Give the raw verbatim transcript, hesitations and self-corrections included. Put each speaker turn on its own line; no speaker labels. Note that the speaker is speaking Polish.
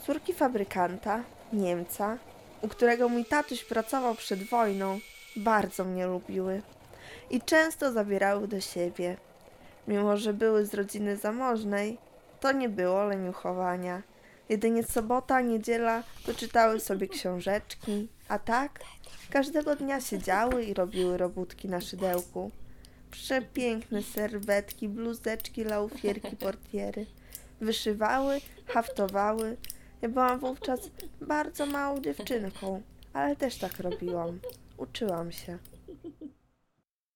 Córki fabrykanta, Niemca, u którego mój tatuś pracował przed wojną, bardzo mnie lubiły i często zabierały do siebie. Mimo że były z rodziny zamożnej, to nie było leniuchowania. Jedynie sobota, niedziela to czytały sobie książeczki, a tak każdego dnia siedziały i robiły robótki na szydełku. Przepiękne serwetki, bluzeczki, laufierki, portiery. Wyszywały, haftowały. Ja byłam wówczas bardzo małą dziewczynką, ale też tak robiłam. Uczyłam się.